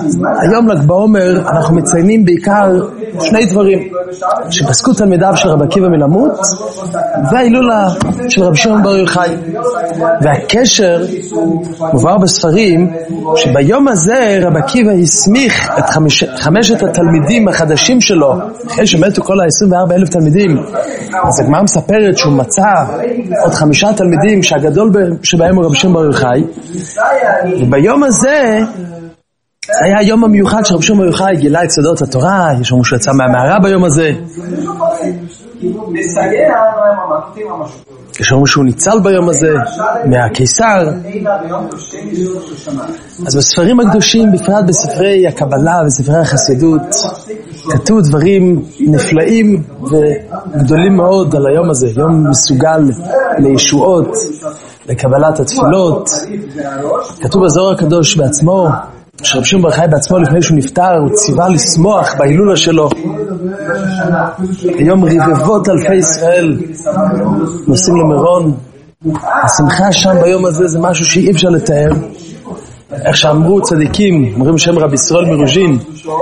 היום ל"ג בעומר אנחנו מציינים בעיקר שני דברים, שפסקו תלמידיו של רבי עקיבא מלמות וההילולה של רבי שמעון בר יוחאי. והקשר מובהר בספרים שביום הזה רבי עקיבא הסמיך את חמשת התלמידים החדשים שלו, אחרי שמתו כל ה-24,000 תלמידים. אז הגמרא מספרת שהוא מצא עוד 5 תלמידים שהגדול שבהם הוא רבי שמעון בר יוחאי, וביום הזה זה היה היום המיוחד שרבי שמעון בר יוחאי גילה את סודות התורה. יש לנו שהוא יצא מהמערה ביום הזה, יש לנו שהוא ניצל ביום הזה מהקיסר. אז בספרים הקדושים, בפרט בספרי הקבלה וספרי החסידות, כתוב דברים נפלאים וגדולים מאוד על היום הזה, יום מסוגל לישועות, לקבלת התפילות. כתוב בזוהר הקדוש בעצמו שרבי שמעון בר יוחאי בעצמו לפני שהוא נפטר הוא ציווה לשמוח בהילולה שלו. היום רבבות אלפי ישראל נוסעים למירון. השמחה שם ביום הזה זה משהו שאי אפשר לתאר. איך שאמרו צדיקים, אומרים שם רבי ישראל מרוז'ין,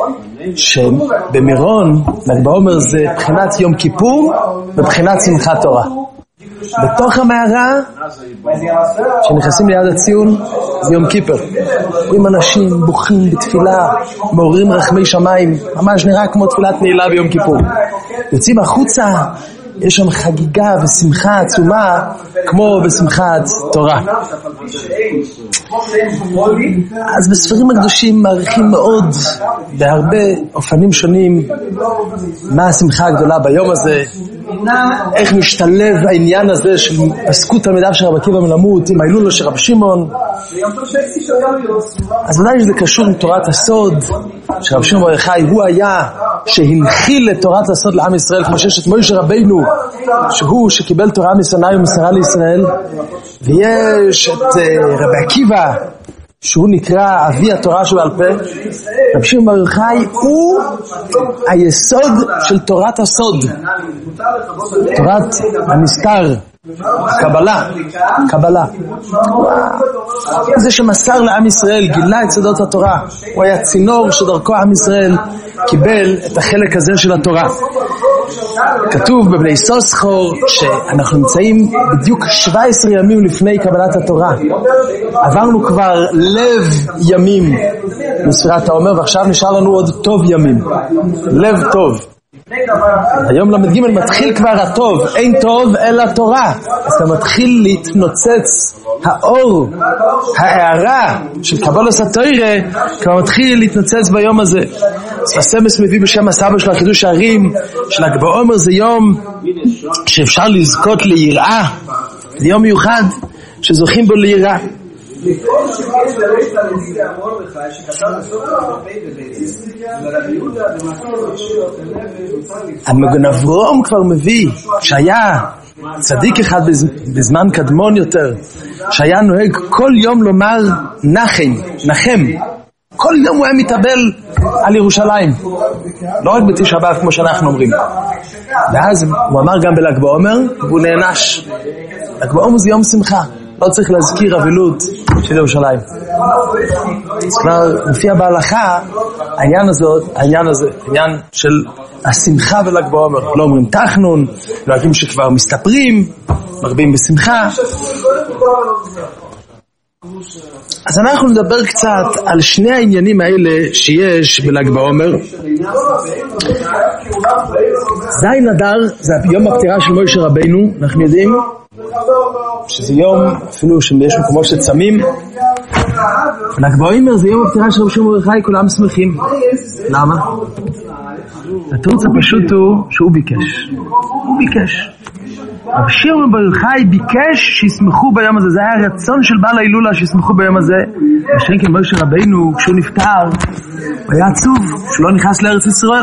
שבמירון ל"ג בעומר זה בחינת יום כיפור ובחינת שמחת תורה. בתוך המערה שנכנסים ליד הציון זה יום כיפר, רואים אנשים בוכים בתפילה, מעוררים רחמי שמיים, ממש נראה כמו תפילת נעילה ביום כיפור. יוצאים החוצה, יש שם חגיגה ושמחה עצומה כמו בשמחת תורה. אז בספרים הקדושים מעריכים מאוד בהרבה אופנים שונים מה השמחה הגדולה ביום הזה, איך משתלב העניין הזה של פסקות תלמידיו של רבי עקיבא מלמות עם ההילולה של רבי שמעון. אז ודאי שזה קשור עם תורת הסוד, שרבי שמעון בר יוחאי הוא היה שהנחיל את תורת הסוד לעם ישראל, כמו שיש את מוישה רבינו שהוא שקיבל תורה מסיני ומסרה לישראל, ויש את רבי עקיבא שהוא נקרא אבי התורה שבעל פה. רבי שמעון בר יוחאי הוא היסוד של תורת הסוד, תורת הנסתר, קבלה. זה שמסר לעם ישראל, גילה את סודות התורה, הוא היה צינור שדרכו עם ישראל קיבל את החלק הזה של התורה. כתוב בבני סוסחור שאנחנו נמצאים בדיוק 17 ימים לפני קבלת התורה. עברנו כבר לב ימים בספירת העומר, ועכשיו נשאר לנו עוד טוב ימים, לב טוב. היום למד ג' מתחיל כבר הטוב, אין טוב אלא תורה. אז אתה מתחיל להתנוצץ האור, ההערה של קבלת התורה כבר מתחיל להתנוצץ ביום הזה. הסמס מביא בשם הסבא של חידוש הערים של ל"ג בעומר זה יום שאפשר לזכות ליראה, זה יום מיוחד שזוכים בו ליראה. המגן אברהם כבר מביא שהיה צדיק אחד בזמן קדמון יותר שהיה נוהג כל יום לומר נחם. כל יום הוא היה מתאבל על ירושלים, לא רק בתשעה באב כמו שאנחנו אומרים. ואז הוא אמר גם בל"ג בעומר והוא נענש. ל"ג בעומר זה יום שמחה, לא צריך להזכיר אבלות של ירושלים. אז כבר מופיע בהלכה העניין הזה, עניין של השמחה בל"ג בעומר. לא אומרים תחנון, לא יודעים שכבר מסתפרים, מרבים בשמחה. אז אנחנו נדבר קצת על שני העניינים האלה שיש בל"ג בעומר. זין אדר זה יום הפטירה של מוישה רבינו, אנחנו יודעים שזה יום אפילו שיש מקומות שצמים. ל"ג בעומר זה יום הפטירה של רבי שמעון בר יוחאי, כולם שמחים. למה? התירוץ הפשוט הוא שהוא ביקש. רבי שמעון בר יוחאי ביקש שישמחו ביום הזה, זה היה הרצון של בעל ההילולה שישמחו ביום הזה. ושכן מוישה רבינו כשהוא נפטר הוא היה עצוב שהוא לא נכנס לארץ ישראל.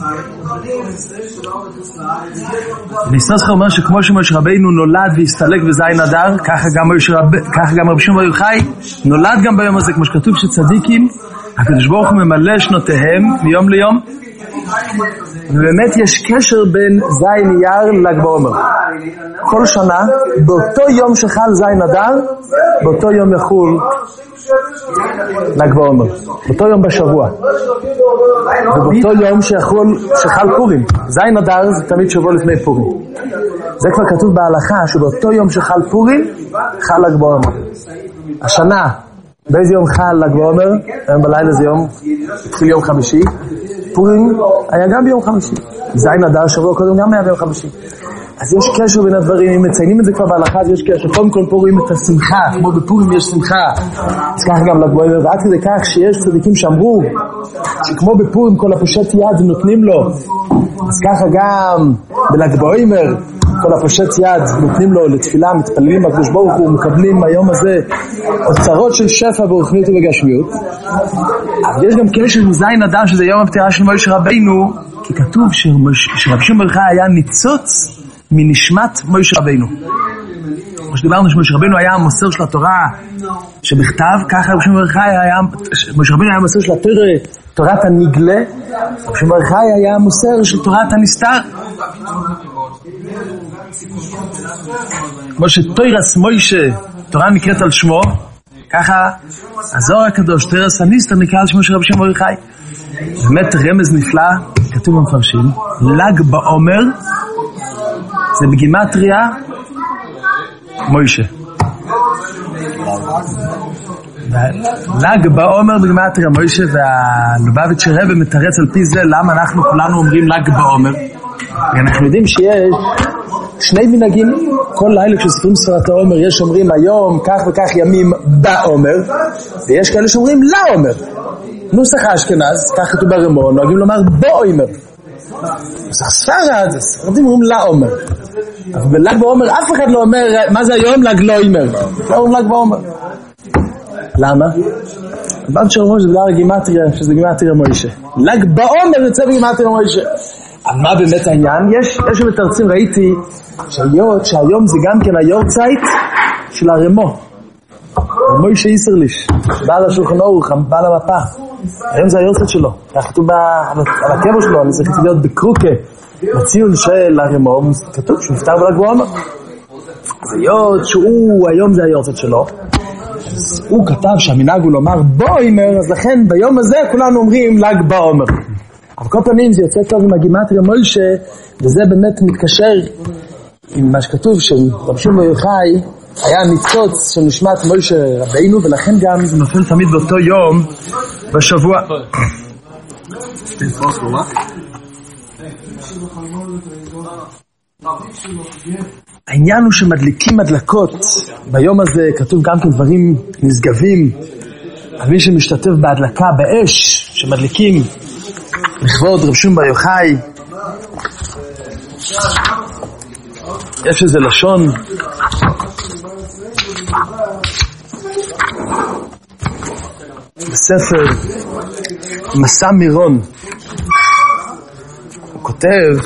ניסנוסחר אומר שכמו שמוישה רבינו נולד והסתלק בזין אדר, ככה גם רבי שמעון בר יוחאי נולד גם ביום הזה, כמו שכתוב שצדיקים הקדוש ברוך הוא ממלא שנותיהם מיום ליום. ובאמת יש קשר בין זין אייר ל"ג בעומר. כל שנה, באותו יום שחל זין אדר, באותו יום יחול ל"ג בעומר. באותו יום בשבוע. ובאותו יום שחל פורים. זין אדר זה תמיד שבוע לפני פורים. זה כבר כתוב בהלכה, שבאותו יום שחל פורים, חל ל"ג בעומר. השנה, באיזה יום חל ל"ג בעומר? היום בלילה זה יום, התחיל יום חמישי. פורים היה גם ביום חמישי. זין אדר שבוע קודם גם היה ביום חמישי. אז יש קשר בין הדברים, אם מציינים את זה כבר בהלכה, אז יש קשר. קודם כל פה רואים את השמחה, כמו בפורים יש שמחה. אז ככה גם ל"ג בעומר, ועד כדי כך שיש צדיקים שאמרו, שכמו בפורים כל הפושט יד נותנים לו, אז ככה גם בל"ג בעומר, כל הפושט יד נותנים לו לתפילה, מתפללים בקדוש ברוך הוא, מקבלים היום הזה אוצרות של שפע ברוחניות ובגשמיות. אבל יש גם קשר עם זין אדר, שזה יום הפטירה של משה רבינו, כי כתוב שרבי שמעון בר יוחאי היה ניצוץ מנשמת משה רבינו. כמו שדיברנו שמשה רבינו היה המוסר של התורה שבכתב, ככה רבי שמעון בר יוחאי משה רבינו היה המוסר של תורת הנגלה, רבי שמעון בר יוחאי היה המוסר של תורת הנסתר. כמו שתוירס מוישה, תורה נקראת על שמו, ככה הזוהר הקדוש, תוירס הנסתר נקרא על שמו של רבי שמעון בר יוחאי. באמת רמז נפלא, כתוב במפרשים, ל"ג בעומר זה בגימטריה מוישה. ל"ג בעומר בגימטריה מוישה, והלובביץ' רבי מתרץ על פי זה למה אנחנו כולנו אומרים ל"ג בעומר. אנחנו יודעים שיש שני מנהגים, כל לילה כשסופרים ספירת העומר יש אומרים היום כך וכך ימים בעומר, ויש כאלה שאומרים לעומר. נוסח האשכנז, כך כתוב ברמון, נוהגים לומר בעומר. נוסח ספרד, ספרדים אומרים לעומר. אבל בל"ג בעומר אף אחד לא אומר מה זה היום ל"ג לא עומר. לא אומרים ל"ג בעומר. למה? הבנת שאומרים שזה בגלל הגימטריה, שזה גימטריה מוישה. ל"ג בעומר יוצא בגימטריה מוישה. אבל מה באמת העניין? יש מתרצים, ראיתי שהיום זה גם כן היורצייט של הרמו. מוישה איסרליש, בעל השולחן אורך, בעל המפה. היום זה היורצייט שלו. כך כתוב על הקבר שלו, אני זכיתי להיות בקרוקה. בציון של הרמו, כתוב שהוא נפטר בל"ג בעומר. אז היום זה היורצייט שלו. אז הוא כתב שהמנהג הוא לומר בעומר, אז לכן ביום הזה כולנו אומרים ל"ג בעומר. אבל כל פנים זה יוצא טוב עם הגימטריה מוישה, וזה באמת מתקשר עם מה שכתוב שרבי שמעון בר יוחאי היה ניצוץ של נשמת משה רבינו, ולכן גם זה נופל תמיד באותו יום בשבוע. העניין הוא שמדליקים הדלקות ביום הזה, כתוב גם כן דברים נשגבים על מי שמשתתף בהדלקה באש שמדליקים לכבוד רבי שמעון בר יוחאי. יש איזה לשון בספר מסע מירון, הוא כותב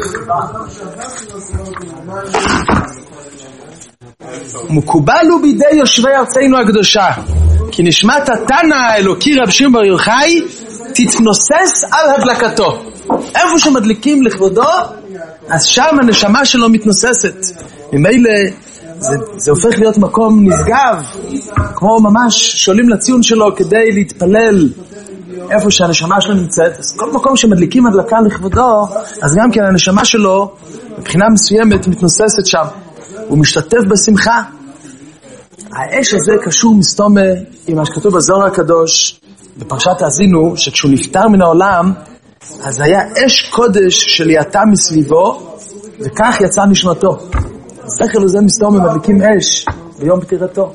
מקובל הוא בידי יושבי ארצנו הקדושה כי נשמת התנא האלוקי רבי שמעון בר יוחאי תתנוסס על הדלקתו. איפה שמדליקים לכבודו, אז שם הנשמה שלו מתנוססת. ממילא זה הופך להיות מקום נשגב, כמו ממש שואלים לציון שלו כדי להתפלל איפה שהנשמה שלו נמצאת. אז כל מקום שמדליקים הדלקה לכבודו, אז גם כן הנשמה שלו מבחינה מסוימת מתנוססת שם, הוא משתתף בשמחה. האש הזה קשור מסתומה עם מה שכתוב בזוהר הקדוש בפרשת האזינו, שכשהוא נפטר מן העולם אז היה אש קודש שליהתה מסביבו, וכך יצא נשמתו. זכר לזה מסתום מדליקים אש ביום פטירתו.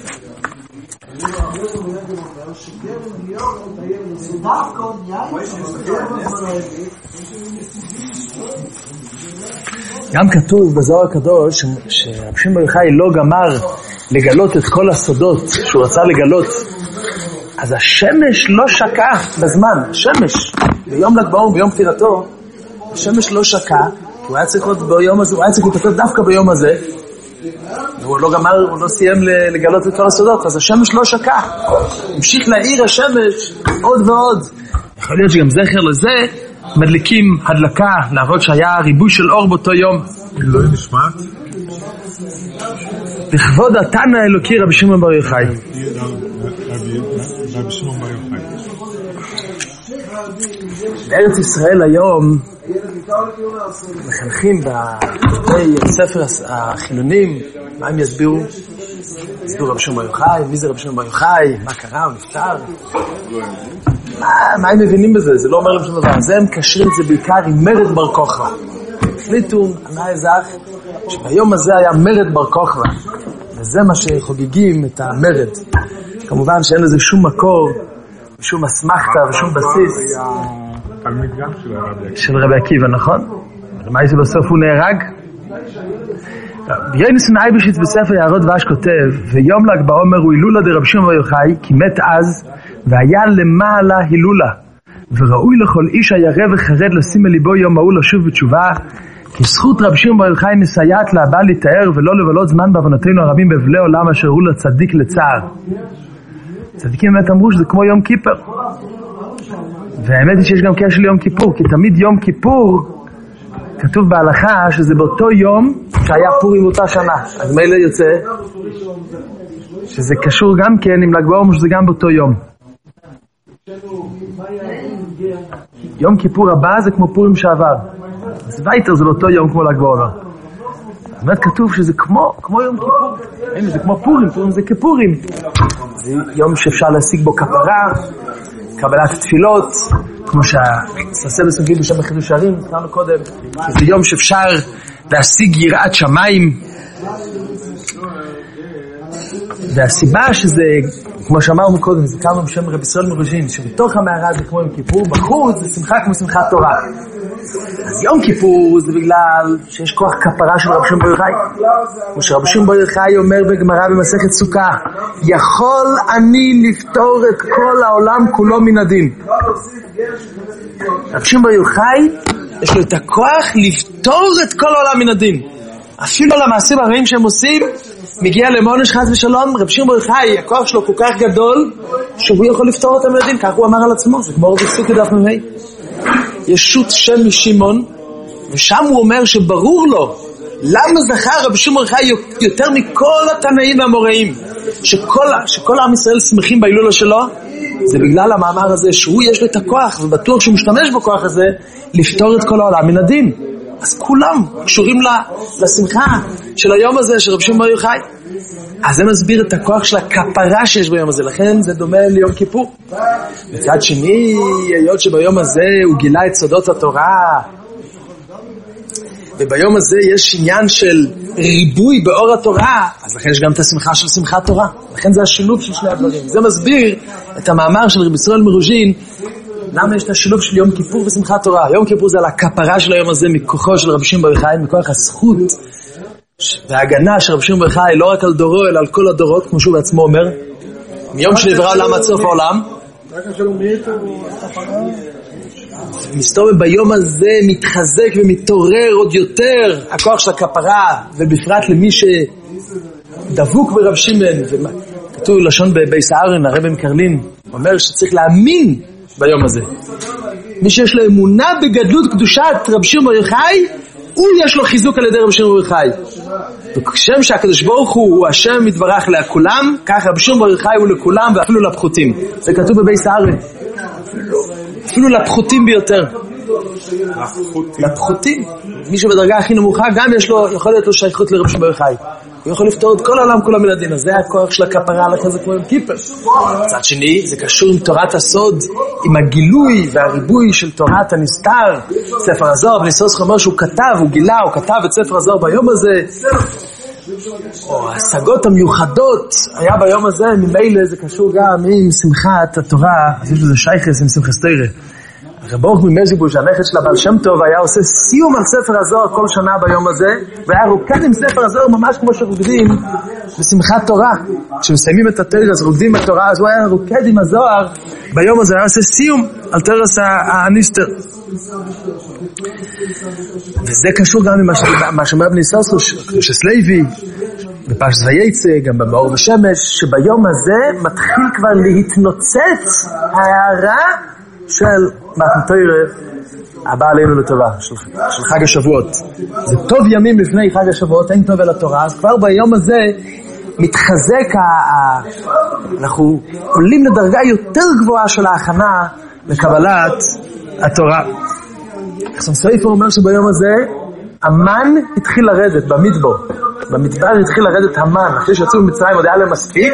גם כתוב בזוהר הקדוש שרבי שמעון בר יוחאי לא גמר לגלות את כל הסודות שהוא רצה לגלות, אז השמש לא שקע בזמן. השמש ביום ל"ג בעומר, ביום פטירתו, השמש לא שקע, הוא היה צריך להיות ביום הזה, הוא היה צריך להתאפר דווקא ביום הזה, והוא לא גמר, הוא לא סיים לגלות את כל הסודות, אז השמש לא שקע, המשיך להאיר השמש עוד ועוד. יכול להיות שגם זכר לזה, מדליקים הדלקה, להראות שהיה ריבוי של אור באותו יום. לא נשמעת? לכבוד התנא האלוקי רבי שמעון בר יוחאי. רבי שמעון בר יוחאי. בארץ ישראל היום מחנכים בבתי ספר החילונים, מה הם יסבירו? יסבירו רבי שמעון בר יוחאי, מי זה רבי שמעון בר יוחאי, מה קרה, הוא נפטר? מה הם מבינים בזה? זה לא אומר להם שום דבר. זה הם קשרים את זה בעיקר עם מרד בר כוכבא. החליטו, ענה אזרח, שביום הזה היה מרד בר כוכבא, וזה מה שחוגגים את המרד. כמובן שאין לזה שום מקור, שום אסמכתה ושום בסיס. תלמיד גם של רבי עקיבא, נכון? מה זה בסוף הוא נהרג? יוינס נייבשיץ בספר יערות דבש כותב, ויום ל"ג בעומר הוא הילולה דרבי שמעון בר יוחאי, כי מת אז, והיה למעלה הילולה. וראוי לכל איש הירא וחרד לשים אל ליבו יום ההוא לשוב בתשובה, כי זכות רבי שמעון בר יוחאי מסייעת להבא להתאר ולא לבלות זמן בעוונותינו הרבים בבלי עולם אשר הוא לצדיק לצער. צדיקים באמת אמרו שזה כמו יום כיפר. והאמת היא שיש גם קשר ליום כיפור, כי תמיד יום כיפור כתוב בהלכה שזה באותו יום שהיה פורים באותה שנה. אז מילא יוצא שזה קשור גם כן עם ל"ג בעומר, שזה גם באותו יום. יום כיפור הבא זה כמו פורים שעבר. אז וייטר זה באותו יום כמו ל"ג בעומר. באמת כתוב שזה כמו יום כיפור. זה כמו פורים, פורים זה כפורים. זה יום שאפשר להשיג בו כפרה, קבלת תפילות, כמו שהססה בסוגים בשם החידוש הערים, הזכרנו קודם. זה יום שאפשר להשיג יראת שמיים. והסיבה שזה, כמו שאמרנו קודם, זה קם בשם רבי ישראל מרוז'ין, שבתוך המערה זה כמו יום כיפור, בחוץ זה שמחה כמו שמחת תורה. אז יום כיפור זה בגלל שיש כוח כפרה של רבי שמעון בר יוחאי. כמו שרבי שמעון בר יוחאי אומר בגמרא במסכת סוכה, יכול אני לפתור את כל העולם כולו מן הדין. רבי שמעון בר יוחאי יש לו את הכוח לפתור את כל העולם מן הדין. אפילו למעשים הרעים שהם עושים, מגיע למעונש חס ושלום, רבי שמעון בר יוחאי, הכוח שלו כל כך גדול, שהוא יכול לפתור אותם מן הדין, כך הוא אמר על עצמו, זה כמו רבי סוכי דף מ"ה. ישות שם משמעון, ושם הוא אומר שברור לו למה זכר רבי שמעון בר יוחאי יותר מכל התנאים והאמוראים, שכל עם ישראל שמחים בהילולה שלו, זה בגלל המאמר הזה שהוא יש לו את הכוח, ובטוח שהוא משתמש בכוח הזה לפתור את כל העולם מן הדין. אז כולם קשורים לשמחה של היום הזה של רבי שמעון בר יוחאי. אז זה מסביר את הכוח של הכפרה שיש ביום הזה, לכן זה דומה ליום כיפור. מצד שני, היות שביום הזה הוא גילה את סודות התורה, וביום הזה יש עניין של ריבוי באור התורה, אז לכן יש גם את השמחה של שמחת תורה. לכן זה השילוב של שני הדברים. זה מסביר את המאמר של רבי ישראל מרוז'ין, למה יש את השילוב של יום כיפור ושמחת תורה. יום כיפור זה על הכפרה של היום הזה מכוחו של רבי שמעון בר יוחאי, מכוח הזכות וההגנה של רבי שמעון בר יוחאי לא רק על דורו אלא על כל הדורות, כמו שהוא בעצמו אומר, מיום שנברא העולם עד סוף העולם. מסתובב ביום הזה מתחזק ומתעורר עוד יותר הכוח של הכפרה, ובפרט למי שדבוק ברב שמעון. כתוב לשון בבייס הארן, הרב מקרלין אומר שצריך להאמין ביום הזה. מי שיש לו אמונה בגדלות קדושת רבי שמעון בר יוחאי, הוא יש לו חיזוק על ידי רבי שמעון בר יוחאי. וכשם שהקדוש ברוך הוא השם מתברך לכולם, כך רבי שמעון בר יוחאי הוא לכולם, ואפילו לפחותים. זה כתוב בבייס הארן, אפילו לפחותים ביותר. לפחותים, מישהו בדרגה הכי נמוכה גם יכול להיות לו שייכות לרבי שמעון בר יוחאי. הוא יכול לפתור את כל העולם כולו מן הדין. אז זה הכוח של הכפרה, לכן זה כמו יום כיפר. מצד שני, זה קשור עם תורת הסוד, עם הגילוי והריבוי של תורת הנסתר. ספר הזוהר, בניסוס אומר שהוא כתב, הוא גילה, הוא כתב את ספר הזוהר ביום הזה. או ההשגות המיוחדות היה ביום הזה, ממילא זה קשור גם עם שמחת התורה, אז יש לזה שייכס עם שמחת תורה. הרב ברוך ממזיבוש, הנכד של הבעל שם טוב, היה עושה סיום על ספר הזוהר כל שנה ביום הזה, והיה רוקד עם ספר הזוהר ממש כמו שרוקדים בשמחת תורה. כשמסיימים את התורה, אז רוקדים בתורה, אז הוא היה רוקד עם הזוהר ביום הזה, היה עושה סיום על תורס הניסטר. וזה קשור גם עם מה שאומר בני סוסו, קדושת לוי, בפרשת וייצא, גם במאור ושמש, שביום הזה מתחיל כבר להתנוצץ ההערה של מתן תורה הבא עלינו לטובה, של חג השבועות. זה טוב ימים לפני חג השבועות, אין טוב אל התורה, אז כבר ביום הזה מתחזק, אנחנו עולים לדרגה יותר גבוהה של ההכנה לקבלת התורה. סופר אומר שביום הזה המן התחיל לרדת במדבר. במדבר התחיל לרדת המן, אחרי שיצאו ממצרים עוד היה להם מספיק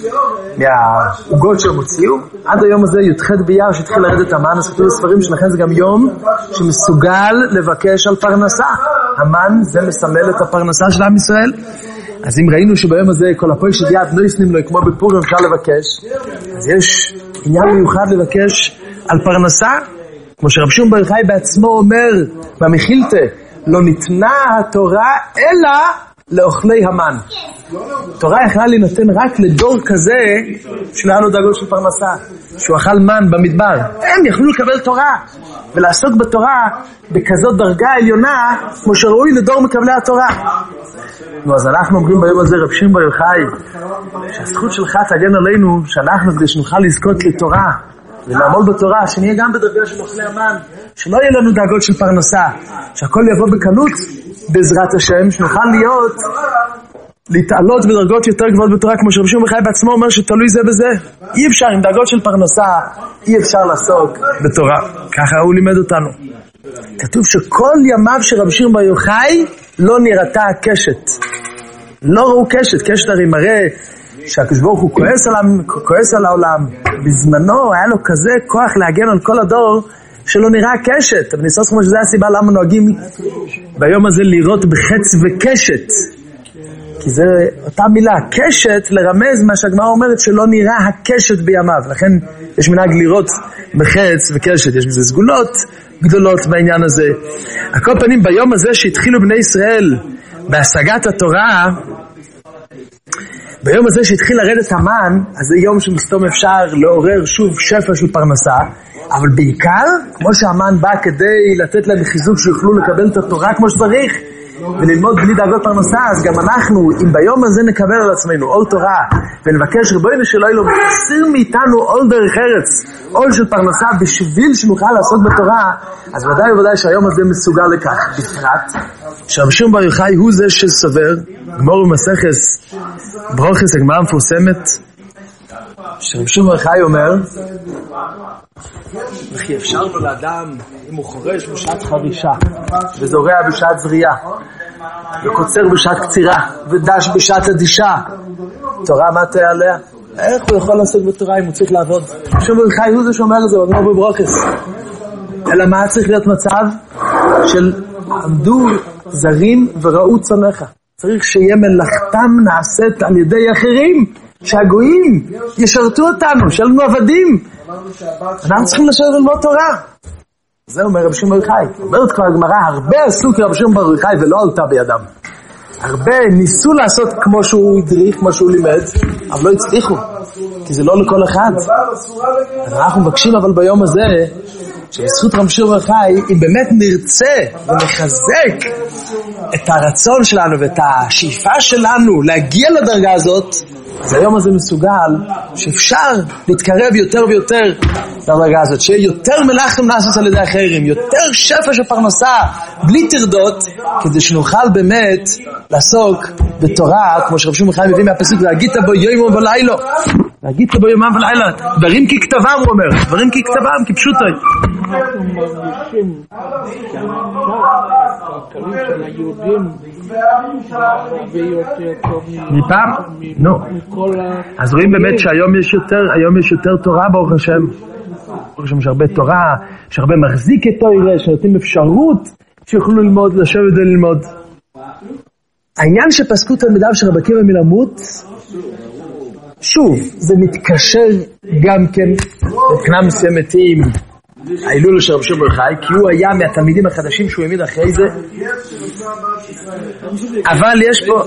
מהעוגות שהם הוציאו. עד היום הזה י"ח באייר שהתחיל לרדת המן, אז כתוב בספרים שלכן זה גם יום שמסוגל לבקש על פרנסה. המן זה מסמל את הפרנסה של עם ישראל. אז אם ראינו שביום הזה כל הפועל שדיעת לא יסנים לו כמו בפורים אפשר לבקש, אז יש עניין מיוחד לבקש על פרנסה, כמו שרב שמעון בר יוחאי בעצמו אומר במחילתא, לא ניתנה התורה אלא לאוכלי המן. תורה יכלה להינתן רק לדור כזה שלא לו דאגות של פרנסה, שהוא אכל מן במדבר. הם יכלו לקבל תורה ולעסוק בתורה בכזאת דרגה עליונה כמו שראוי לדור מקבלי התורה. אז אנחנו אומרים ביום הזה רב שמעון בר יוחאי שהזכות שלך תגן עלינו שאנחנו כדי שנוכל לזכות לתורה ולעמול בתורה, שנהיה גם בדרגה של אוכלי המן, שלא יהיה לנו דאגות של פרנסה, שהכל יבוא בקלות בעזרת השם, שנוכל להתעלות בדרגות יותר גבוהות בתורה, כמו שרב שמעון בר יוחאי בעצמו אומר שתלוי זה בזה. אי אפשר, עם דאגות של פרנסה אי אפשר לעסוק בתורה. ככה הוא לימד אותנו. כתוב שכל ימיו של רב שמעון בר יוחאי לא נראתה הקשת. לא ראו קשת. קשת הרי מראה שהקדוש ברוך הוא כועס על העולם. בזמנו היה לו כזה כוח להגן על כל הדור שלא נראה קשת. אבל ניסוס כמו שזה הסיבה למה נוהגים ביום הזה לראות בחץ וקשת. כי זה אותה מילה, קשת, לרמז מה שהגמרא אומרת שלא נראה הקשת בימיו. לכן יש מנהג לראות בחץ וקשת. יש בזה סגולות גדולות בעניין הזה. על כל פנים ביום הזה שהתחילו בני ישראל בהשגת התורה, ביום הזה שהתחיל לרדת המן, אז זה יום שמסתום אפשר לעורר שוב שפע של פרנסה, אבל בעיקר, כמו שהמן בא כדי לתת להם חיזוק שיוכלו לקבל את התורה כמו שצריך, וללמוד בלי דאגות פרנסה, אז גם אנחנו, אם ביום הזה נקבל על עצמנו עול תורה, ונבקש רבנו שלא יהיה לו מסיר מאיתנו עול דרך ארץ, עול של פרנסה בשביל שנוכל לעסוק בתורה, אז ודאי וודאי שהיום הזה מסוגל לכך. בפרט, שרב שמעון בר יוחאי הוא זה שסובר, גמור במסכת ברוכס, הגמרא המפורסמת, שרב שמעון בר יוחאי אומר, וכי אפשר לו לאדם אם הוא חורש בשעת חרישה וזורע בשעת זריעה וקוצר בשעת קצירה ודש בשעת אדישה, תורה מה תהיה עליה? איך הוא יכול לעסוק בתורה אם הוא צריך לעבוד? רב שמעון בר יוחאי הוא זה שאומר את זה בגמרא בברוכס. אלא מה צריך להיות מצב של עמדו זרים וראו צונך, צריך שיהיה מלאכתם נעשית על ידי אחרים, שהגויים ישרתו אותנו, שיהיה לנו עבדים. אנחנו צריכים לשבת ללמוד תורה. זה אומר רב שמעון בר יוחאי. אומרת כבר הגמרא, הרבה עשו כרב שמעון בר יוחאי ולא עלתה בידם. הרבה ניסו לעשות כמו שהוא הדריך, כמו שהוא לימד, אבל לא הצליחו, כי זה לא לכל אחד. אנחנו מבקשים אבל ביום הזה שבזכות רב שמעון בר יוחאי, אם באמת נרצה ונחזק את הרצון שלנו ואת השאיפה שלנו להגיע לדרגה הזאת, אז היום הזה מסוגל שאפשר להתקרב יותר ויותר לדרגה הזאת, שיהיה יותר מלאכתם נעשית על ידי אחרים, יותר שפע של פרנסה בלי תרדות, כדי שנוכל באמת לעסוק בתורה, כמו שרב שמעון בר יוחאי מביא מהפסוק, והגית בו יום ולילה, והגית בו יומם ולילה, דברים ככתבם, הוא אומר, דברים ככתבם, כפשוטו. אנחנו מרגישים שהכלכלים של היהודים הרבה יותר טוב מפעם? נו. אז רואים באמת שהיום יש יותר תורה ברוך השם. ברוך השם יש הרבה תורה, יש הרבה מחזיק את תורה, שנותנים אפשרות שיוכלו ללמוד, לשבת וללמוד. העניין שפסקו תלמידיו של רבי עקיבא מלמות, שוב, זה מתקשר גם כן מבחינה מסוימת עם ההילולה של רב שמעון בר יוחאי, כי הוא היה מהתלמידים החדשים שהוא העמיד אחרי זה. אבל יש פה,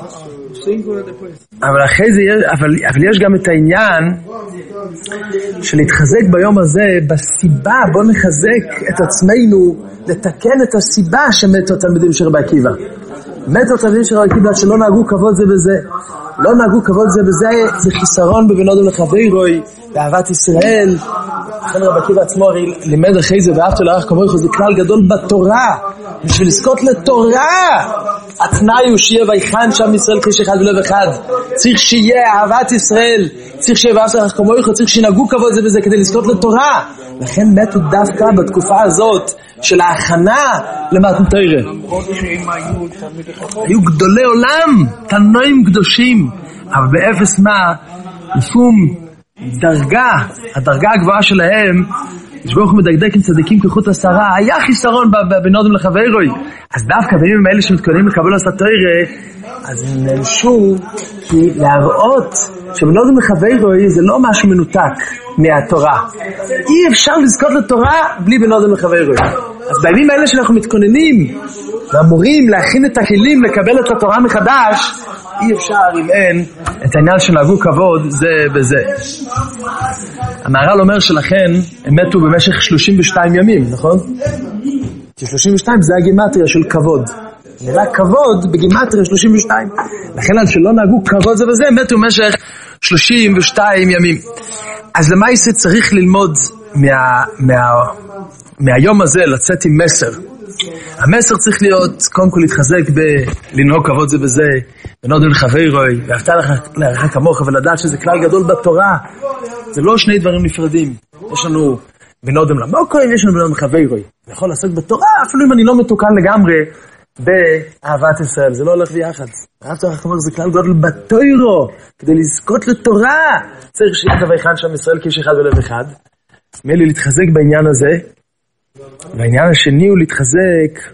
אבל יש גם את העניין של להתחזק ביום הזה בסיבה. בוא נחזק את עצמנו לתקן את הסיבה שמתו התלמידים של רבי עקיבא. מתו התלמידים של רבי עקיבא שלא נהגו כבוד זה בזה, לא נהגו כבוד זה בזה, זה חיסרון בבין אדם לחברוי, באהבת ישראל. לכן רבי עקיבא עצמו לימד אחרי זה, ואהבת לרעך כמוך, זה כלל גדול בתורה. בשביל לזכות לתורה, התנאי הוא שיהיה ויחן שם ישראל כאיש אחד ולב אחד. צריך שיהיה אהבת ישראל, צריך שיהיה ואהבת לרעך כמוך, צריך שינהגו כבוד זה בזה כדי לזכות לתורה. לכן מתו דווקא בתקופה הזאת של ההכנה למתן תורה. היו גדולי עולם, תנועים קדושים, אבל באפס מה, לפום דרגה, הדרגה הגבוהה שלהם, שברוך מדקדק עם צדיקים כחוט השרה, היה חיסרון בין אדם לחברוי. אז דווקא בימים האלה שמתכוננים לקבל עשה תורה, אז הם נמשו להראות שבין אדם לחברוי זה לא משהו מנותק מהתורה. אי אפשר לזכות לתורה בלי בין אדם לחברוי. אז בימים האלה שאנחנו מתכוננים ואמורים להכין את הכלים לקבל את התורה מחדש, אי אפשר אם אין את העניין שנהגו כבוד זה בזה. המהר"ל אומר שלכן הם מתו במשך 32 ימים, נכון? כי 32 זה הגימטריה של כבוד. נראה כבוד בגימטריה 32. לכן על שלא נהגו כבוד זה בזה, מתו במשך 32 ימים. אז למעשה צריך ללמוד מהיום הזה לצאת עם מסר. המסר צריך להיות קודם כל להתחזק בלנהוג כבוד זה בזה, בנוד אל חברוי, ואהבת לרעך כמוך, ולדעת שזה כלל גדול בתורה. זה לא שני דברים נפרדים. יש לנו בנוד אל למוקרים, יש לנו בנוד אל חברוי. אני יכול לעסוק בתורה, אפילו אם אני לא מתוקן לגמרי באהבת ישראל. זה לא הולך ביחד. אהבת לרעך כמוך זה כלל גדול בתורה. כדי לזכות לתורה צריך שיהיה ויחן שם ישראל כאיש אחד ולב אחד. מילא להתחזק בעניין הזה. והעניין השני הוא להתחזק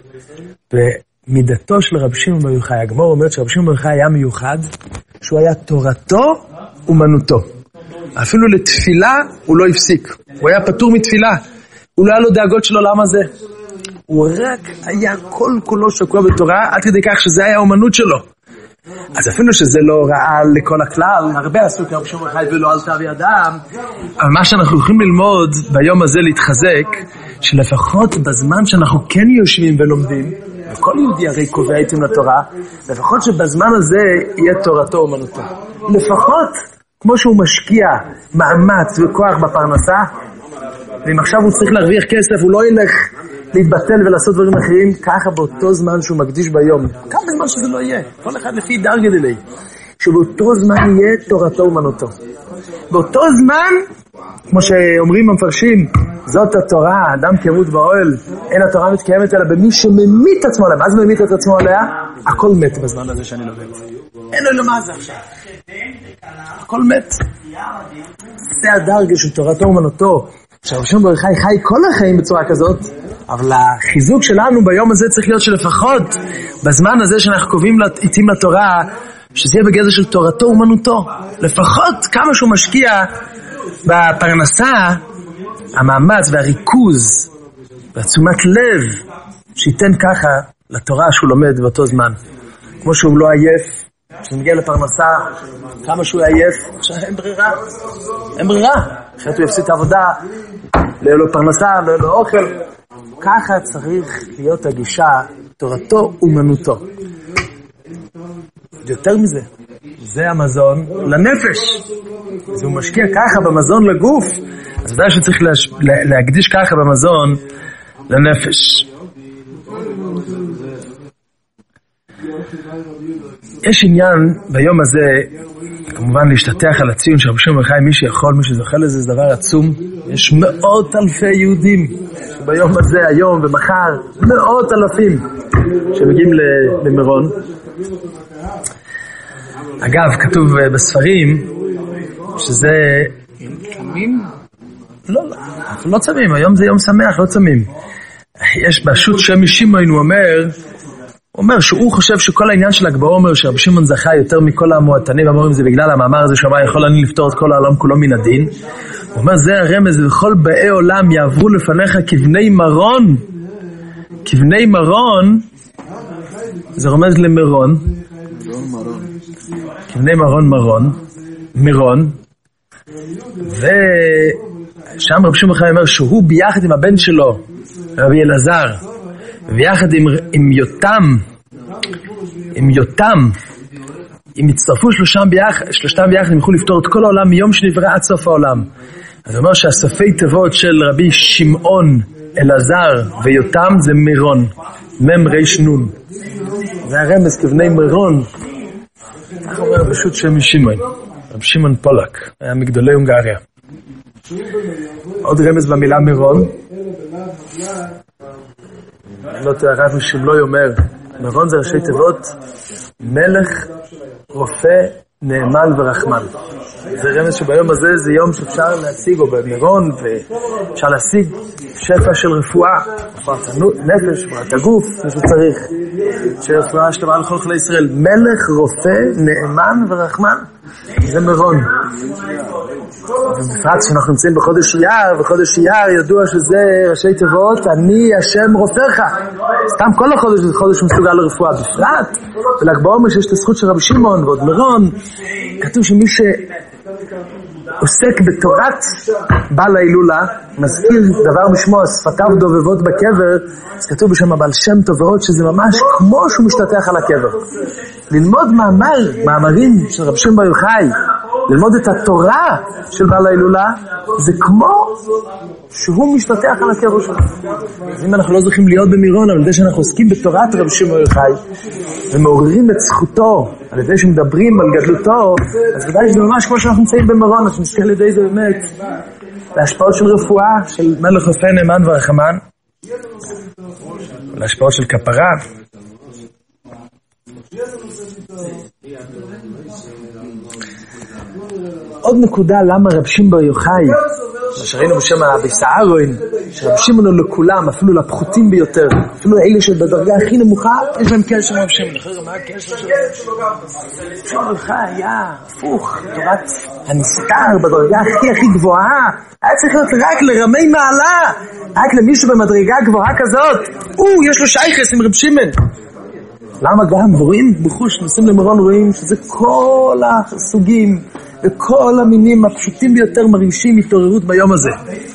במידתו של רבי שמעון בר יוחאי. הגמרא אומרת שרבי שמעון בר יוחאי היה מיוחד, שהוא היה תורתו אומנותו. אפילו לתפילה הוא לא הפסיק. הוא היה פטור מתפילה. הוא לא היה לו דאגות של עולם הזה. הוא רק היה כל כולו שקוע בתורה, עד כדי כך שזה היה האומנות שלו. אז אפילו שזה לא רעה לכל הכלל, הרבה עשו כרבי שמעון בר יוחאי ולא עלתה בידם, אבל מה שאנחנו יכולים ללמוד ביום הזה להתחזק, שלפחות בזמן שאנחנו כן יושבים ולומדים, וכל יהודי הרי קובע איתם לתורה, לפחות שבזמן הזה יהיה תורתו אומנותו. לפחות כמו שהוא משקיע מאמץ וכוח בפרנסה, ואם עכשיו הוא צריך להרוויח כסף, הוא לא ילך להתבטל ולעשות דברים אחרים, ככה באותו זמן שהוא מקדיש ביום, כמה זמן שזה לא יהיה, כל אחד לפי דרגה דלי, שבאותו זמן יהיה תורתו אומנותו. באותו זמן, כמו שאומרים המפרשים, זאת התורה, אדם כמות באוהל, אין התורה מתקיימת אלא במי שממית עצמו עליה. מה זה ממית את עצמו עליה? הכל מת בזמן הזה שאני לומד. אין לו מה זה עכשיו. הכל מת. זה הדרגה של תורתו אומנותו. שרבי שמעון בר יוחאי חי כל החיים בצורה כזאת, אבל החיזוק שלנו ביום הזה צריך להיות שלפחות בזמן הזה שאנחנו קובעים איתים לתורה, שזה יהיה בגדר של תורתו אומנותו. לפחות כמה שהוא משקיע בפרנסה, המאמץ והריכוז והתשומת לב שייתן ככה לתורה שהוא לומד באותו זמן. כמו שהוא לא עייף, כשהוא מגיע לפרנסה, כמה שהוא עייף, עכשיו אין ברירה. אין ברירה. אחרת הוא יפסיד את העבודה, לא לו פרנסה, לא לו אוכל. ככה צריך להיות הגישה, תורתו אומנותו. יותר מזה, זה המזון לנפש. אז הוא משקיע ככה במזון לגוף, אז ודאי שצריך להקדיש ככה במזון לנפש. יש עניין ביום הזה, כמובן להשתתח על הציון של רבי שמעון בר יוחאי, מי שיכול, מי שזוכה לזה, זה דבר עצום. יש מאות אלפי יהודים שביום הזה, היום ומחר, מאות אלפים שמגיעים למירון. אגב, כתוב בספרים שזה... צמים? לא צמים, היום זה יום שמח, לא צמים. יש בשו"ת שם שמעון, הוא אומר שהוא חושב שכל העניין של הגבורה אומר שרבי שמעון זכה יותר מכל המועטנים, ואומרים זה בגלל המאמר הזה שאומר יכול אני לפתור את כל העולם כולו מן הדין. הוא אומר זה הרמז, וכל באי עולם יעברו לפניך כבני מרון. כבני מרון זה רומז למירון. כבני מרון מירון. ושם רבי שמעון בר יוחאי אומר שהוא ביחד עם הבן שלו רבי אלעזר, וביחד עם יותם אם יצטרפו שלושתם ביחד, הם יוכלו לפתור את כל העולם מיום שנברא עד סוף העולם. אז אומר שהסופי תיבות של רבי שמעון, אלעזר ויותם זה מירון, מם ריש נון. זה הרמז כבני מירון. איך אומר פשוט שם שמעון, רבי שמעון פולק, היה מגדולי הונגריה. עוד רמז במילה מירון. לא תערת משמלוי אומר, מירון זה ראשי תיבות, מלך, רופא, נאמן ורחמן. זה רמז שביום הזה זה יום שאפשר להציג, או במירון, ואפשר להשיג שפע של רפואה, רפואת נפש, רפואת הגוף, מה שצריך. שרפואה שלמה לכל חולי ישראל. מלך, רופא, נאמן ורחמן. זה מירון. ובפרט שאנחנו נמצאים בחודש אייר, וחודש אייר ידוע שזה ראשי תיבות, אני השם רופאך. סתם כל החודש זה חודש מסוגל לרפואה. בפרט, ול"ג בעומר שיש את הזכות של רבי שמעון ועוד מירון, כתוב שמי שעוסק בתורת בעל ההילולה, מזכיר דבר משמו, שפתיו דובבות בקבר, אז כתוב בשם הבעל שם טוב ועוד, שזה ממש כמו שהוא משתטח על הקבר. ללמוד מאמרים של רבי שמעון בר יוחאי, ללמוד את התורה של בעל ההילולה, זה כמו שהוא משתטח על הקבר שלו. אז אם אנחנו לא זוכים להיות במירון, אבל על ידי שאנחנו עוסקים בתורת רבי שמעון בר יוחאי, ומעוררים את זכותו, על ידי שמדברים על גדלותו, אז ודאי שזה ממש כמו שאנחנו נמצאים במירון, אז נזכה על ידי זה באמת, להשפעות של רפואה, של מלך רופא נאמן ורחמן, להשפעות של כפרה. עוד נקודה למה רבי שמעון בר יוחאי, מה שראינו בשם הביסערוין, שרבי שמעון הוא לכולם, אפילו לפחותים ביותר, אפילו אלה שבדרגה הכי נמוכה, יש להם קשר רבי שמעון. אחרי מה הקשר של רבי שמעון בר יוחאי היה הפוך, תורת הנסתר בדרגה הכי גבוהה, היה צריך להיות רק לרמי מעלה, רק למישהו במדרגה גבוהה כזאת, יש לו שייכס עם רבי שמעון. למה גם? רואים בחוש, נוסעים למירון, רואים שזה כל הסוגים וכל המינים הפשוטים ביותר מרגישים התעוררות ביום הזה.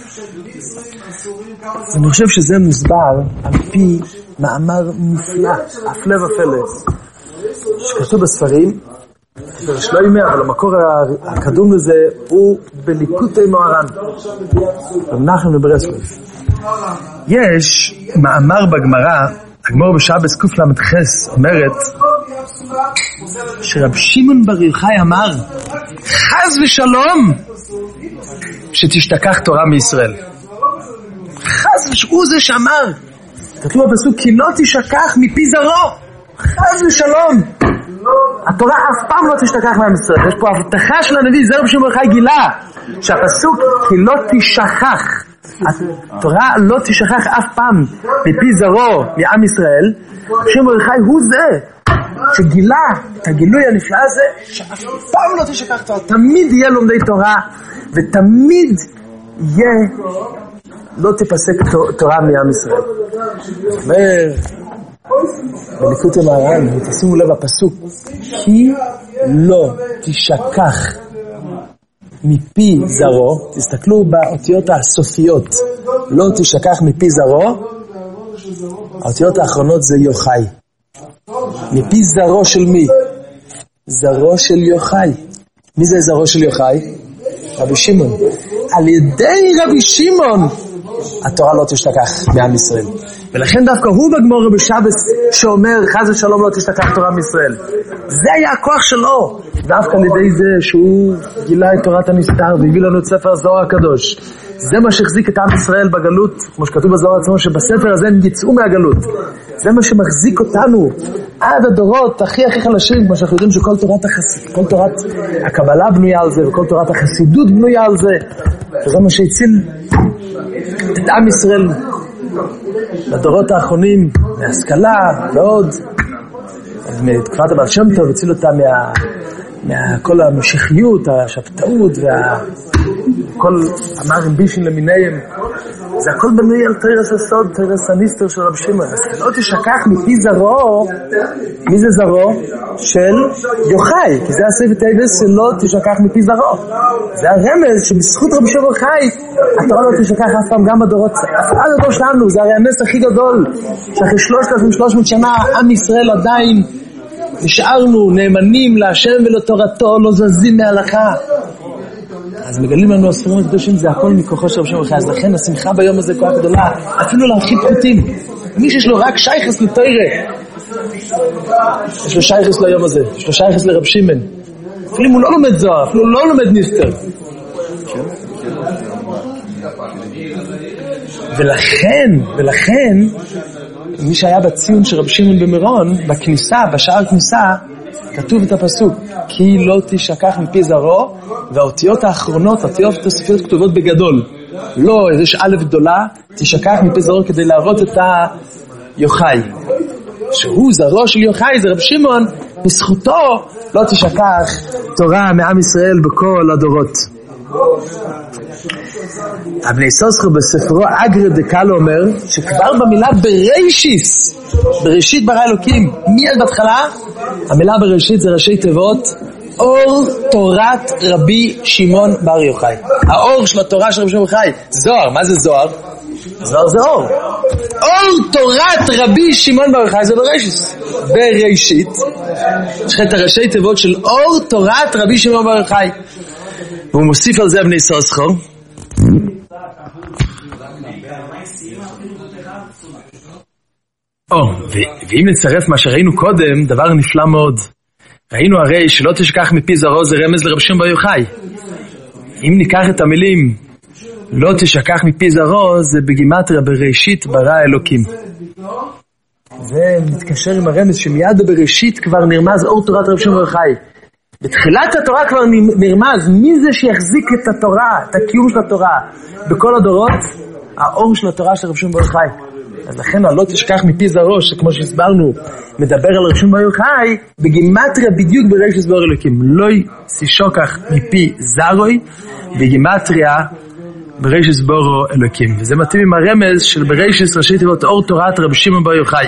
אני חושב שזה מוסבר על פי מאמר נפלא, הפלא ופלא, שכתוב בספרים, לא ימי, אבל המקור הקדום לזה הוא בליקוטי מוהר"ן, במנחם מברסלב. יש מאמר בגמרא, הגמרא בשבס קל"ח אומרת שרבי שמעון בר יוחאי אמר חס ושלום שתשתכח תורה מישראל. הוא זה שאמר, כתוב בפסוק כי לא תשכח מפי זרעו, חס ושלום, התורה אף פעם לא תשתכח מעם ישראל. יש פה הבטחה של הנביא, זה רבי שמעון בר יוחאי גילה שהפסוק כי לא תשכח, התורה לא תשכח אף פעם מפי זרעו מעם ישראל. רבי שמעון בר יוחאי הוא זה שגילה את הגילוי הנפלא הזה שאף פעם לא תשכח תורה, תמיד יהיה לומדי תורה ותמיד יהיה לא תפסק תורה מעם ישראל. אומר בליקוטי מוהר"ן, תשימו לב הפסוק כי לא תשכח מפי זרעו, תסתכלו באותיות הסופיות, לא תשכח מפי זרעו, האותיות האחרונות זה יוחאי. מפי זרעו של מי? זרעו של יוחאי. מי זה זרעו של יוחאי? רבי שמעון. על ידי רבי שמעון התורה לא תשתכח מעם ישראל. ולכן דווקא הוא בגמרא בשבס שאומר חס ושלום לא תשתכח תורה מישראל. זה היה הכוח שלו, דווקא על ידי זה שהוא גילה את תורת הנסתר והביא לנו את ספר הזוהר הקדוש. זה מה שהחזיק את עם ישראל בגלות, כמו שכתוב בזוהר עצמו שבספר הזה הם יצאו מהגלות. זה מה שמחזיק אותנו עד הדורות הכי חלשים, כמו שאנחנו יודעים שכל תורת הקבלה בנויה על זה וכל תורת החסידות בנויה על זה. וזה מה שהציל את עם ישראל לדורות האחרונים, מהשכלה ועוד. מתקופת הבעל שם טוב הציל אותה כל המשכיות, השבתאות וכל המארים בישין למיניהם. זה הכל בנוי על תרס הסוד, תרס הנסתר של רבי שמעון. אז לא תשכח מפי זרעו. מי זה זרעו? של יוחאי, כי זה הסעיף הטייבס שלא תשכח מפי זרעו. זה הרמז שבזכות רבי שמעון בר יוחאי התורה לא תשכח אף פעם גם בדורות. עד הדור שלנו, זה הרי הנס הכי גדול, שאחרי 3,300 שנה עם ישראל עדיין נשארנו נאמנים להשם ולתורתו, לא זזים מההלכה. אז מגלים לנו הספרים הקדושים, זה הכל מכוחו של רבי שמעון בר יוחאי. אז לכן השמחה ביום הזה כל כך גדולה, אפילו להרחיב פרוטים. מי שיש לו רק שייכס לתורה, יש לו שייכס ליום הזה, יש לו שייכס לרב שמעון. אפילו אם הוא לא לומד זוהר, אפילו הוא לא לומד ניסטר. ולכן, מי שהיה בציון של רב שמעון במירון, בכניסה, בשער כניסה, כתוב את הפסוק, כי לא תשכח מפי זרעו, והאותיות האחרונות, האותיות הסופיות כתובות בגדול. לא, יש א' גדולה, תשכח מפי זרעו כדי להראות את היוחאי. שהוא זרעו של יוחאי, זה רב שמעון, בזכותו לא תשכח תורה מעם ישראל בכל הדורות. אבני יששכר בספרו אגרא דקאלה אומר שכבר במילה בראשיס, בראשית ברא אלוקים, מיד בהתחלה המילה בראשית זה ראשי תיבות אור תורת רבי שמעון בר יוחאי. האור של התורה של רבי שמעון בר יוחאי, זוהר. מה זה זוהר? זוהר זה אור. אור תורת רבי שמעון בר יוחאי זה בראשיס, בראשית יש את הראשי תיבות של אור תורת רבי שמעון בר יוחאי. והוא מוסיף על זה אבני יששכר ואם נצרף מה שראינו קודם, דבר נפלא מאוד. ראינו הרי שלא תשכח מפי זרעו זה רמז לרבי שמעון בר יוחאי. אם ניקח את המילים לא תשכח מפי זרעו, זה בגימטריה בראשית ברא אלוקים. זה מתקשר עם הרמז שמיד בראשית כבר נרמז אור תורת רבי שמעון בר יוחאי. בתחילת התורה כבר נרמז מי זה שיחזיק את התורה, את הקיום של התורה בכל הדורות, האור של התורה של רבי שמעון בר יוחאי. אז לכן לא תשכח מפי זרעו, שכמו שהסברנו מדבר על רבי שמעון בר יוחאי בגימטריה בדיוק בראשית ברא אלוקים. לא תשכח מפי זרעוי, בגימטריה בראשית ברא אלוקים. וזה מתאים עם הרמז של בראשית ראשי תיבות אור תורת רבי שמעון בר יוחאי.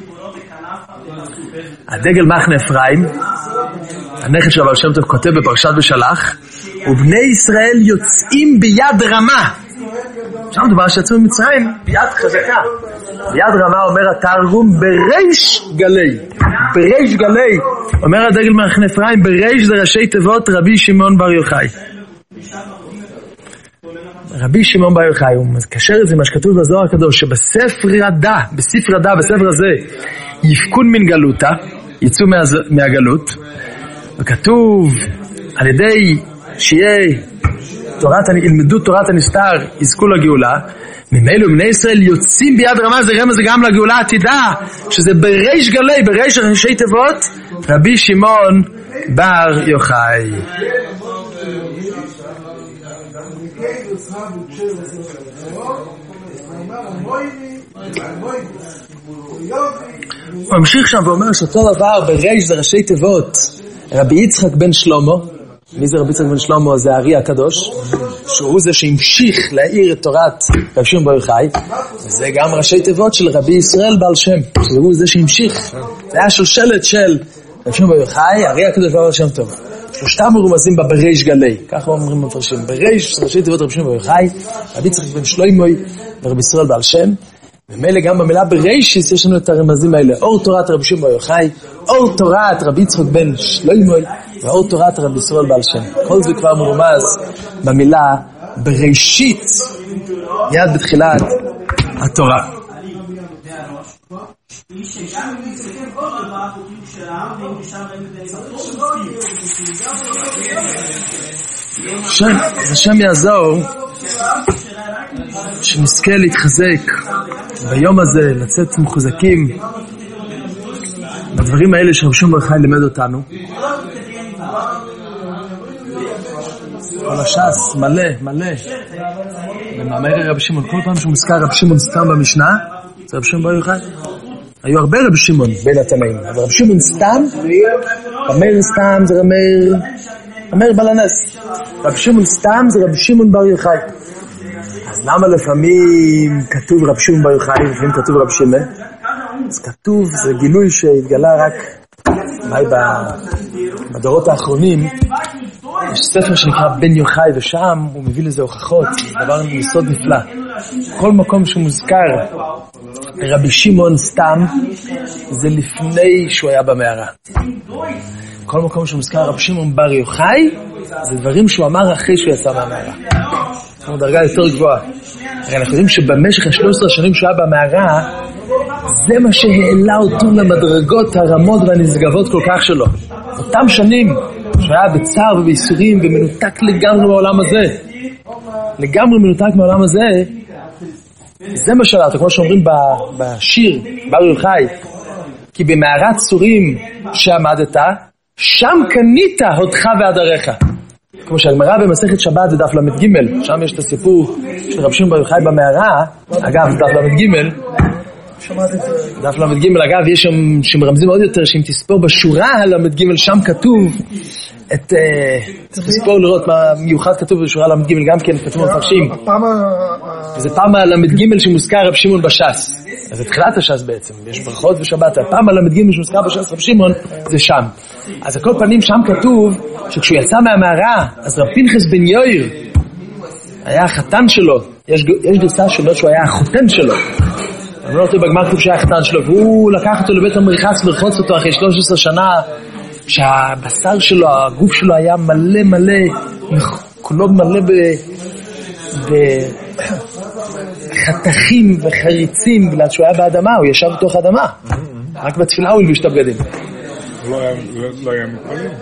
הדגל מחנה אפרים, הנכד של הבעל שם טוב, כותב בפרשת בשלח, ובני ישראל יוצאים ביד רמה. שם דבר שיצאו ממצרים ביד חזקה. ביד רמה אומר התרגום בריש גלי. בריש גלי אומר הדגל מחנה אפרים, בריש זה ראשי תיבות רבי שמעון בר יוחאי. רבי שמעון בר יוחאי, הוא מקשר את זה מה שכתוב בזוהר הקדוש, שבספר רדה, בספר הזה, יפקון מן גלותה, יצאו מהגלות, וכתוב על ידי שיהיה ילמדו תורת הנסתר, יזכו לגאולה. ממילא בני ישראל יוצאים ביד רמה, זה רמז גם לגאולה עתידה, שזה בריש גלי, בריש ראשי תיבות רבי שמעון בר יוחאי. הוא ממשיך שם ואומר שאותו דבר בריש זה ראשי תיבות רבי יצחק בן שלמה. מי זה רבי יצחק בן שלמה? זה הארי הקדוש, שהוא זה שהמשיך להאיר את תורת רבי שמעון בר יוחאי, וזה גם ראשי תיבות של רבי ישראל בעל שם, שהוא זה שהמשיך. זה היה שושלת של רבי שמעון בר יוחאי, הארי הקדוש בעל שם טוב. שלושתם מרומזים בה בריש גלי, ככה אומרים מפרשים. בריש ראשי תיבות רבי שמעון בר יוחאי, רבי יצחק בן שלמה ורבי ישראל בעל שם. ומילא גם במילה בראשית יש לנו את הרמזים האלה, אור תורת רבי שמעון בר יוחאי, אור תורת רבי יצחק בן שלמה ואור תורת רבי ישראל בעל שם. כל זה כבר מרומז במילה בראשית, יד בתחילת התורה. השם יעזור שנזכה להתחזק ביום הזה, לצאת מחוזקים בדברים האלה שרבי שמעון בר יוחאי לימד אותנו. כל הש"ס מלא במאמרי רבי שמעון, כל פעם שמוזכר רבי שמעון סתם במשנה זה רבי שמעון בר יוחאי. היו הרבה רבי שמעון בין התנאים, אבל רבי שמעון סתם, רמיר סתם זה רמיר בלנס, רבי שמעון סתם זה רבי שמעון בר יוחאי. אז למה לפעמים כתוב רבי שמעון בר יוחאי ולפעמים כתוב רבי שמעון? אז כתוב, זה גילוי שהתגלה רק בדורות האחרונים. יש ספר שנקרא בן יוחאי, ושם הוא מביא לזה הוכחות, דבר מסוד נפלא. כל מקום שמוזכר רבי שמעון סתם, זה לפני שהוא היה במערה. כל מקום שמוזכר רבי שמעון בר יוחאי, זה דברים שהוא אמר אחרי שהוא יצא מהמערה. זו דרגה יותר גבוהה. הרי אנחנו יודעים שבמשך 13 השנים שהוא היה במערה, זה מה שהעלה אותו למדרגות הרמות והנשגבות כל כך שלו. אותם שנים שהיה בצער ובייסורים ומנותק לגמרי מהעולם הזה, לגמרי מנותק מהעולם הזה, זה מה שאלה, כמו שאומרים בשיר בר יוחאי, כי במערת צורים שעמדת, שם קנית הודך ועדריך. כמו שהגמרא במסכת שבת זה דף למד ג', שם יש את הסיפור של רבי שמעון בר יוחאי במערה. אגב, דף למד ג', דף למד ג', אגב, יש שם שמרמזים עוד יותר, שאם תספור בשורה הלמד ג', שם כתוב את, צריך לספור לראות מה מיוחד כתוב בשורה למד ג', גם כן כתוב מפרשים. זה פעם הלמד ג' שמוזכר רבי שמעון בש"ס. אז זה תחילת הש"ס בעצם, יש ברכות ושבת. הפעם הלמד ג' שמוזכר בש"ס רבי שמעון, זה שם. אז על כל פנים שם כתוב שכשהוא יצא מהמערה, אז רב פנחס בן יאיר היה החתן שלו. יש גרסה שאומרת שהוא היה החותן שלו. אני לא יודע בגמר כתוב שהיה החתן שלו, והוא לקח אותו לבית המרחץ ורחוץ אותו אחרי 13 שנה, שהבשר שלו, הגוף שלו היה מלא מלא, כולו מלא בחתכים וחריצים, בגלל שהוא היה באדמה, הוא ישב בתוך האדמה. רק בתפילה הוא הלביש את הבגדים. לא היה מתפלל.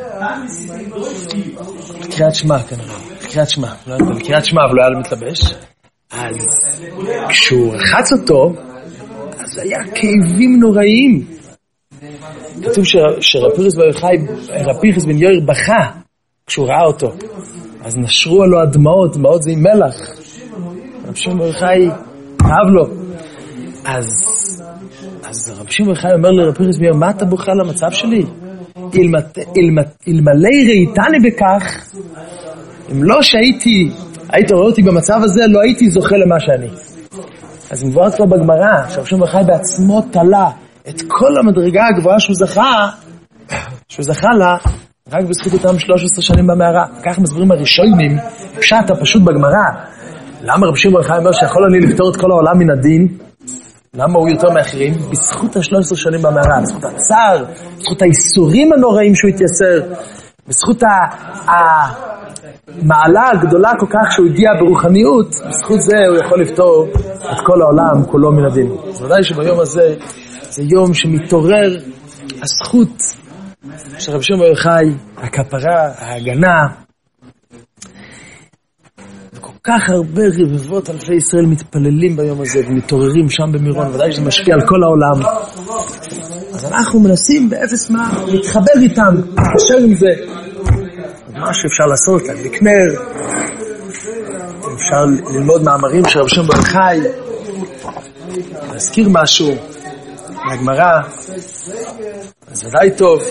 קריאת שמע כנראה, קריאת שמע, קריאת שמע, אבל לא היה מתלבש. אז כשהוא רחץ אותו, אז היה כאבים נוראים. כתוב שרבי פנחס בן יאיר בכה כשהוא ראה אותו. אז נשרו עלו הדמעות, דמעות זה עם מלח. רבי שמעון בר יוחאי אהב לו. אז רבי שמעון בר יוחאי אומר לרבי פנחס בן יאיר, מה אתה בוכה למצב שלי? אלמלא ראיתני בכך, אם לא היית רואה אותי במצב הזה, לא הייתי זוכה למה שאני. אז מבואר כבר בגמרא, שרבי שמעון בר יוחאי בעצמו תלה את כל המדרגה הגבוהה שהוא זכה לה, רק בזכות אותם 13 שנים במערה. כך מסבירים הראשונים, פשט הפשוט בגמרא. למה רבי שמעון בר יוחאי אומר שיכול אני לפתור את כל העולם מן הדין? למה הוא יותר מאחרים? בזכות ה-13 שנים במערה, בזכות הצער, בזכות האיסורים הנוראים שהוא התייסר, בזכות המעלה הגדולה כל כך שהוא הגיע ברוחניות, בזכות זה הוא יכול לפתור את כל העולם כולו מן הדין. אז ודאי שביום הזה זה יום שמתעורר הזכות של רבי שמעון בר יוחאי, הכפרה, ההגנה. וכל כך הרבה רבבות אלפי ישראל מתפללים ביום הזה ומתעוררים שם במירון, ודאי שזה משפיע על כל העולם. אז אנחנו מנסים באפס מה להתחבר איתם, להתקשר עם זה. מה שאפשר לעשות, להדליק נר, אפשר ללמוד מאמרים של רבי שמעון בר יוחאי, להזכיר משהו מהגמרא, אז ודאי טוב.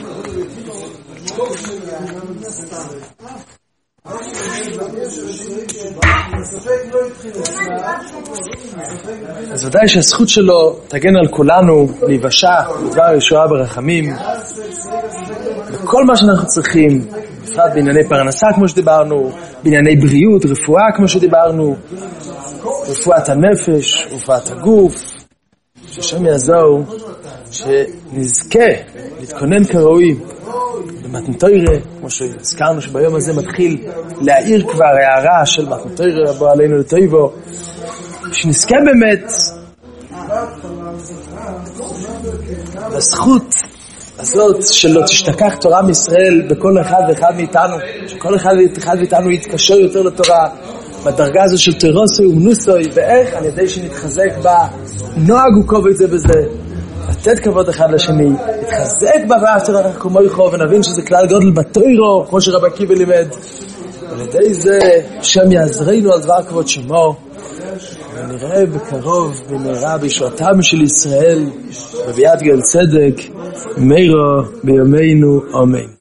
אז ודאי שהזכות שלו תגן על כולנו להיוושע בדבר ישועה ברחמים, בכל מה שאנחנו צריכים, בפרט בענייני פרנסה כמו שדיברנו, בענייני בריאות, רפואה כמו שדיברנו, רפואת הנפש, רפואת הגוף, ששם יעזור, שנזכה להתכונן כראוי במתנת תורה, כמו שהזכרנו שביום הזה מתחיל להאיר כבר הערה של מתנת תורה הבא עלינו לטובו, שנזכה באמת לזכות הזאת שלא תשתכח תורה מישראל בכל אחד ואחד מאיתנו, שכל אחד ואחד מאיתנו יתקשר יותר לתורה בדרגה הזו של תירוסוי ומנוסוי, ואיך? על ידי שנתחזק בה, נוהג וכובד זה בזה, לתת כבוד אחד לשני, להתחזק בה ואהבת לרעך כמוך, ונבין שזה כלל גודל בתורה, כמו שרבי עקיבא לימד. על ידי זה השם יעזרנו על דבר כבוד שמו, ונראה בקרוב במהרה בישועתם של ישראל, בביאת גאל צדק, מהרה בימינו אמן.